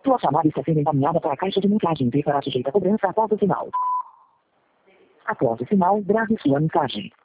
Sua chamada está sendo encaminhada para a caixa de mensagens e será sujeita a cobrança após o sinal. Após o sinal, grave sua mensagem.